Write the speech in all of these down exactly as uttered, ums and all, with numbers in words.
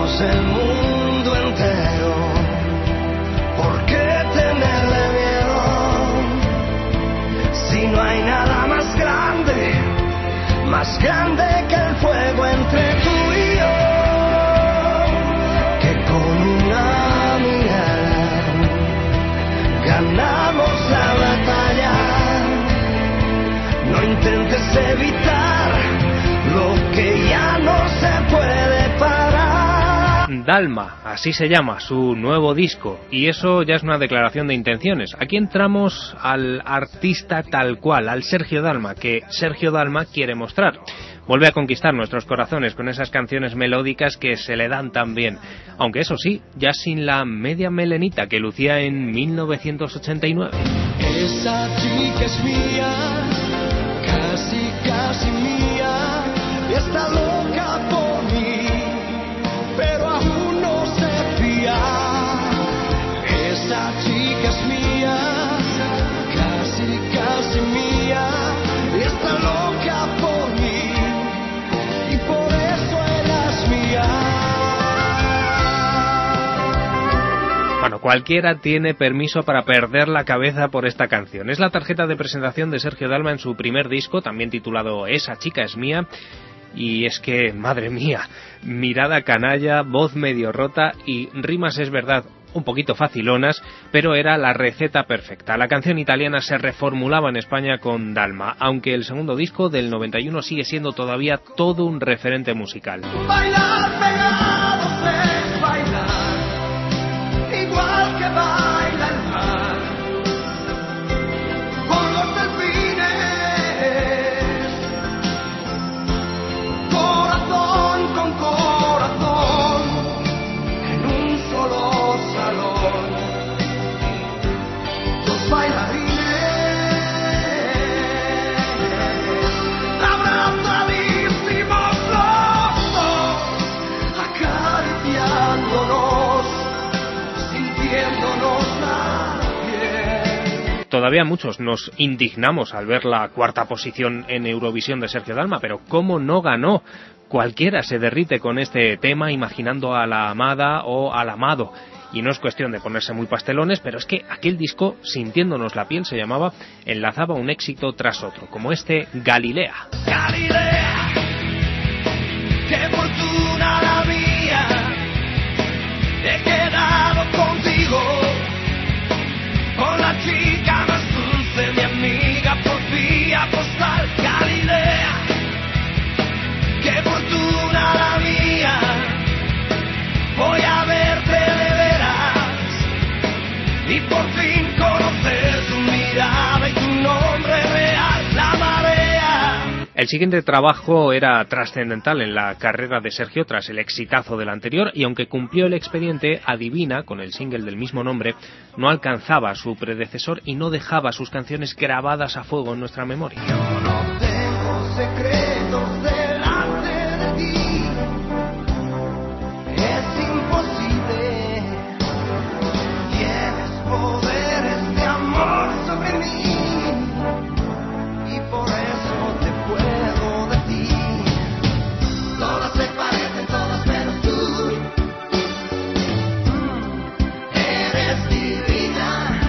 Somos el mundo entero. ¿Por qué tenerle miedo? Si no hay nada más grande, más grande que el fuego entre tú y yo, que con una mirada ganamos la batalla. No intentes evitar lo que ya no se puede parar. Dalma, así se llama su nuevo disco, y eso ya es una declaración de intenciones. Aquí entramos al artista tal cual, al Sergio Dalma, que Sergio Dalma quiere mostrar. Vuelve a conquistar nuestros corazones con esas canciones melódicas que se le dan tan bien, aunque eso sí, ya sin la media melenita que lucía en mil novecientos ochenta y nueve. Esa chica es mía, casi, casi mía, y está loca por mí, pero aún no se fía. Esa chica es mía, casi, casi mía, y está loca por mí, y por eso ella es mía. Bueno, cualquiera tiene permiso para perder la cabeza por esta canción. Es la tarjeta de presentación de Sergio Dalma en su primer disco, también titulado Esa chica es mía. Y es que, madre mía, mirada canalla, voz medio rota y rimas, es verdad, un poquito facilonas, pero era la receta perfecta. La canción italiana se reformulaba en España con Dalma, aunque el segundo disco del noventa y uno sigue siendo todavía todo un referente musical. Bailar pegados es bailar, igual que baila el mar, con los delfines, corazón con corazón, en un solo salón, los bailarines abrazadísimos los dos, acariciándonos, sintiéndonos la piel. Todavía muchos nos indignamos al ver la cuarta posición en Eurovisión de Sergio Dalma, pero ¿cómo no ganó? Cualquiera se derrite con este tema imaginando a la amada o al amado. Y no es cuestión de ponerse muy pastelones, pero es que aquel disco, Sintiéndonos la piel, se llamaba, enlazaba un éxito tras otro, como este Galilea. Galilea, qué fortuna la mía, he quedado contigo, con la chica más dulce, mi amiga por vía postal. Galilea, qué fortuna la mía, voy a verte de veras y por fin conocer tu mirada y tu nombre real, la marea. El siguiente trabajo era trascendental en la carrera de Sergio tras el exitazo del anterior, y aunque cumplió el expediente, Adivina, con el single del mismo nombre, no alcanzaba a su predecesor y no dejaba sus canciones grabadas a fuego en nuestra memoria. Yo no tengo secretos delante de ti, es imposible, tienes poderes de amor sobre mí, y por eso te puedo decir, todas se parecen, todas menos tú, eres divina,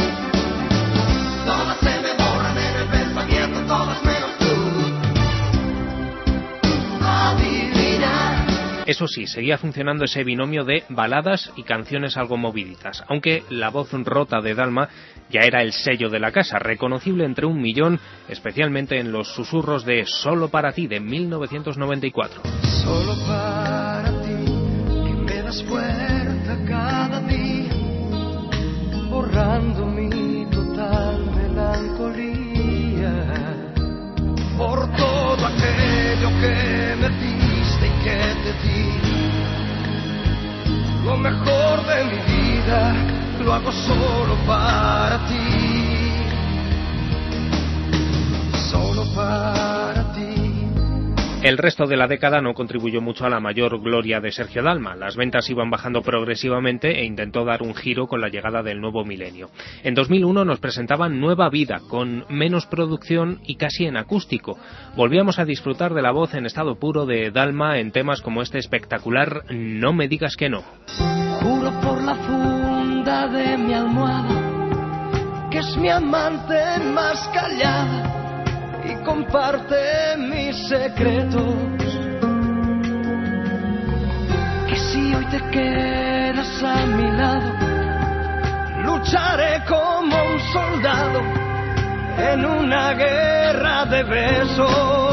todas se me borran en el pensamiento, todas menos tú, adivina. Eso sí, seguía funcionando ese binomio de baladas y canciones algo moviditas, aunque la voz rota de Dalma ya era el sello de la casa, reconocible entre un millón, especialmente en los susurros de Solo para ti, de mil novecientos noventa y cuatro. Solo para ti, que me das fuerza cada día, borrando mi total melancolía, por todo aquello que me diste y que te di, lo mejor de mi vida lo hago solo para ti, solo para ti. El resto de la década no contribuyó mucho a la mayor gloria de Sergio Dalma. Las ventas iban bajando progresivamente e intentó dar un giro con la llegada del nuevo milenio. En dos mil uno nos presentaban Nueva Vida, con menos producción y casi en acústico. Volvíamos a disfrutar de la voz en estado puro de Dalma en temas como este espectacular No me digas que no. Juro por la funda de mi almohada que es mi amante más callada y comparte mis secretos, que si hoy te quedas a mi lado, lucharé como un soldado en una guerra de besos.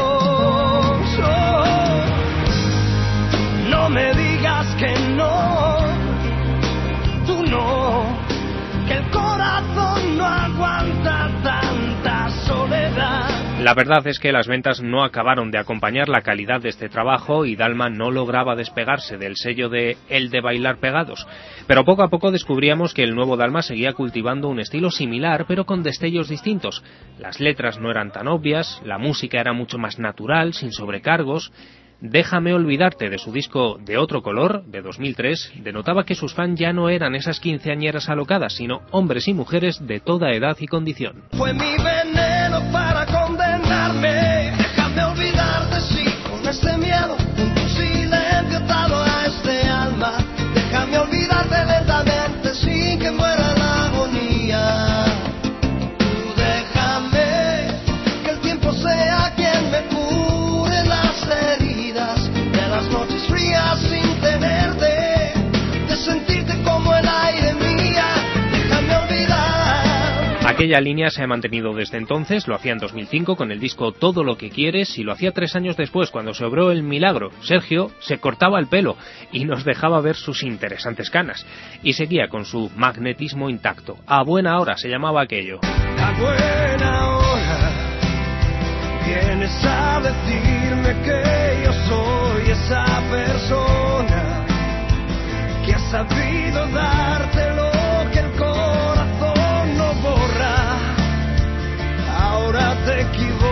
Oh, no me digas que no, tú no, que el corazón no aguanta tanta soledad. La verdad es que las ventas no acabaron de acompañar la calidad de este trabajo y Dalma no lograba despegarse del sello de El de bailar pegados. Pero poco a poco descubríamos que el nuevo Dalma seguía cultivando un estilo similar, pero con destellos distintos. Las letras no eran tan obvias, la música era mucho más natural, sin sobrecargos. Déjame olvidarte, de su disco De otro color, de dos mil tres, denotaba que sus fans ya no eran esas quinceañeras alocadas, sino hombres y mujeres de toda edad y condición. Fue mi veneno para condenarme, déjame olvidarte, sí, con ese miedo, con tu silencio atado a este alma, déjame olvidarte lentamente, sin que muera la agonía. Tú déjame que el tiempo sea quien me cure las heridas de las noches frías sin tenerte, de sentirte como el aire mía, déjame olvidar. Aquella línea se ha mantenido desde entonces, lo hacía en dos mil cinco con el disco Todo lo que quieres y lo hacía tres años después cuando se obró el milagro. Sergio se cortaba el pelo y nos dejaba ver sus interesantes canas y seguía con su magnetismo intacto. A buena hora se llamaba aquello. A buena hora vienes a decirme que yo soy esa persona que ha sabido darte lo que el corazón no borra. Ahora te equivocas,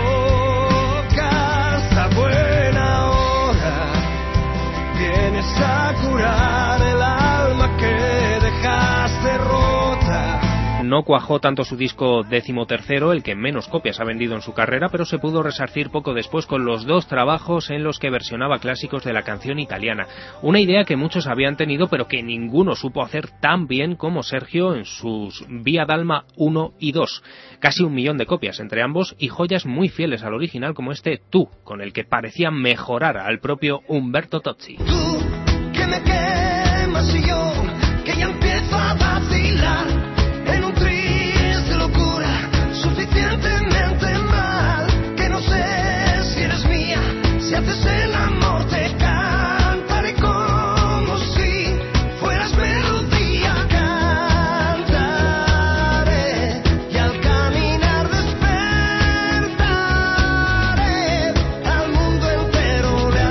a buena hora vienes a curar el alma que dejaste rota. No cuajó tanto su disco decimotercero, el que menos copias ha vendido en su carrera, pero se pudo resarcir poco después con los dos trabajos en los que versionaba clásicos de la canción italiana. Una idea que muchos habían tenido, pero que ninguno supo hacer tan bien como Sergio en sus Vía Dalma uno y dos. Casi un millón de copias entre ambos y joyas muy fieles al original como este Tú, con el que parecía mejorar al propio Umberto Tozzi. Tú, que me quemas y yo, que ya empiezo a vacilar en un triste locura, suficientemente mal, que no sé si eres mía, si haces el amor te cantaré como si fueras melodía, cantaré y al caminar despertaré, al mundo entero le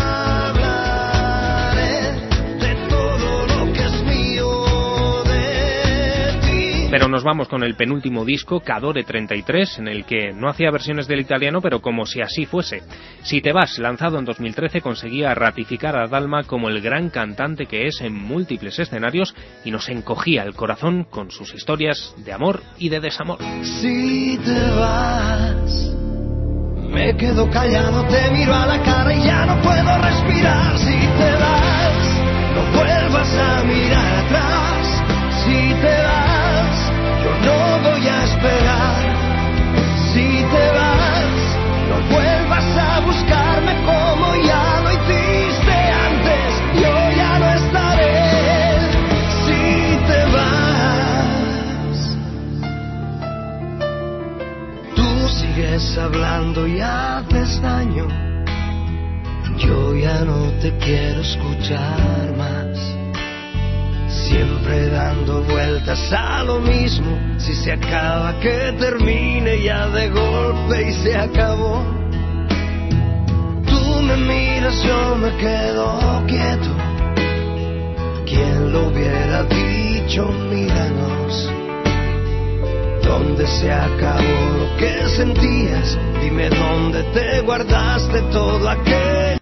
hablaré de todo lo que es mío de ti. Pero nos vamos con el penúltimo disco, Cadore treinta y tres, en el que no hacía versiones del italiano, pero como si así fuese. Si te vas, lanzado en dos mil trece, conseguía ratificar a Dalma como el gran cantante que es en múltiples escenarios y nos encogía el corazón con sus historias de amor y de desamor. Si te vas, me quedo callado, te miro a la cara y ya no puedo respirar. Si te vas, no vuelvas a mirar atrás. Si te vas, yo no voy a esperar. Si te vas, no vuelvas a buscarme como ya lo hiciste antes. Yo ya no estaré. Si te vas, tú sigues hablando y haces daño. Yo ya no te quiero escuchar más. Siempre dando vueltas a lo mismo. Si se acaba, que termine ya de golpe y se acabó. Tú me miras, yo me quedo quieto. ¿Quién lo hubiera dicho? Míranos. ¿Dónde se acabó lo que sentías? Dime dónde te guardaste todo aquello.